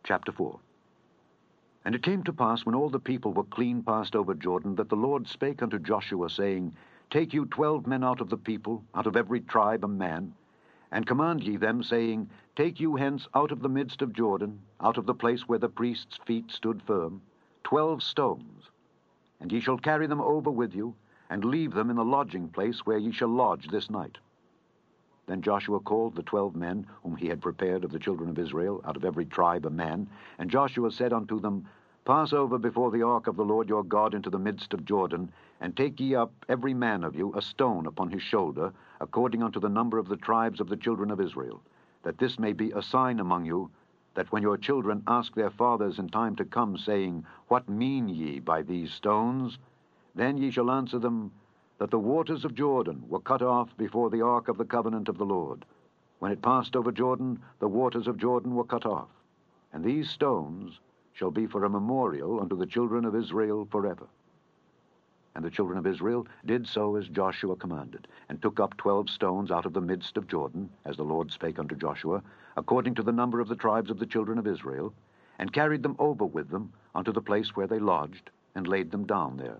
Chapter 4. And it came to pass, when all the people were clean passed over Jordan, that the Lord spake unto Joshua, saying, Take you 12 men out of the people, out of every tribe a man, and command ye them, saying, Take you hence out of the midst of Jordan, out of the place where the priests' feet stood firm, 12 stones, and ye shall carry them over with you, and leave them in the lodging place where ye shall lodge this night. Then Joshua called the 12 men whom he had prepared of the children of Israel, out of every tribe a man. And Joshua said unto them, Pass over before the ark of the Lord your God into the midst of Jordan, and take ye up every man of you a stone upon his shoulder, according unto the number of the tribes of the children of Israel, that this may be a sign among you, that when your children ask their fathers in time to come, saying, What mean ye by these stones? Then ye shall answer them, that the waters of Jordan were cut off before the ark of the covenant of the Lord. When it passed over Jordan, the waters of Jordan were cut off. And these stones shall be for a memorial unto the children of Israel forever. And the children of Israel did so as Joshua commanded, and took up 12 stones out of the midst of Jordan, as the Lord spake unto Joshua, according to the number of the tribes of the children of Israel, and carried them over with them unto the place where they lodged, and laid them down there.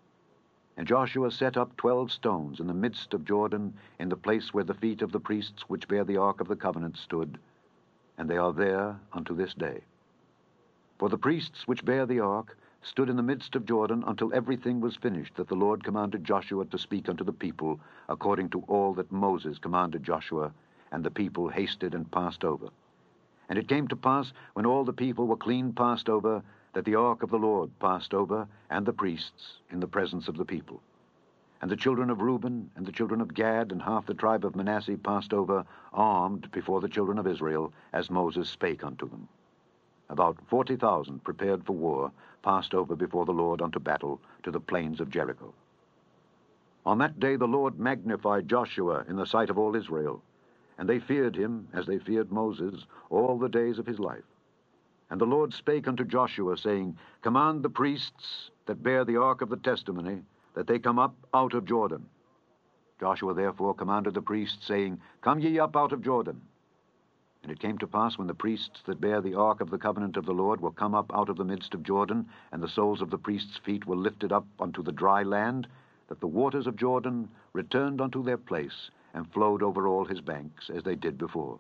And Joshua set up 12 stones in the midst of Jordan, in the place where the feet of the priests which bear the ark of the covenant stood, and they are there unto this day. For the priests which bear the ark stood in the midst of Jordan until everything was finished that the Lord commanded Joshua to speak unto the people, according to all that Moses commanded Joshua, and the people hasted and passed over. And it came to pass, when all the people were clean passed over, that the ark of the Lord passed over, and the priests, in the presence of the people. And the children of Reuben, and the children of Gad, and half the tribe of Manasseh passed over, armed before the children of Israel, as Moses spake unto them. About 40,000 prepared for war passed over before the Lord unto battle to the plains of Jericho. On that day the Lord magnified Joshua in the sight of all Israel, and they feared him as they feared Moses all the days of his life. And the Lord spake unto Joshua, saying, Command the priests that bear the ark of the testimony, that they come up out of Jordan. Joshua therefore commanded the priests, saying, Come ye up out of Jordan. And it came to pass, when the priests that bear the ark of the covenant of the Lord were come up out of the midst of Jordan, and the soles of the priests' feet were lifted up unto the dry land, that the waters of Jordan returned unto their place, and flowed over all his banks, as they did before.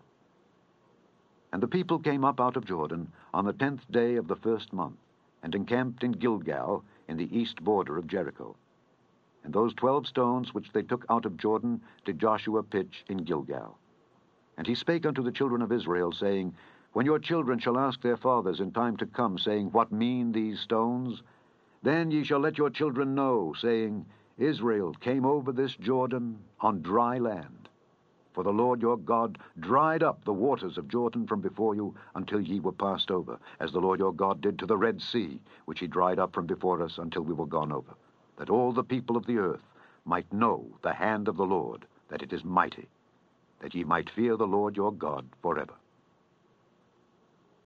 And the people came up out of Jordan on the 10th day of the 1st month, and encamped in Gilgal, in the east border of Jericho. And those 12 stones which they took out of Jordan did Joshua pitch in Gilgal. And he spake unto the children of Israel, saying, When your children shall ask their fathers in time to come, saying, What mean these stones? Then ye shall let your children know, saying, Israel came over this Jordan on dry land. For the Lord your God dried up the waters of Jordan from before you until ye were passed over, as the Lord your God did to the Red Sea, which he dried up from before us until we were gone over, that all the people of the earth might know the hand of the Lord, that it is mighty, that ye might fear the Lord your God forever.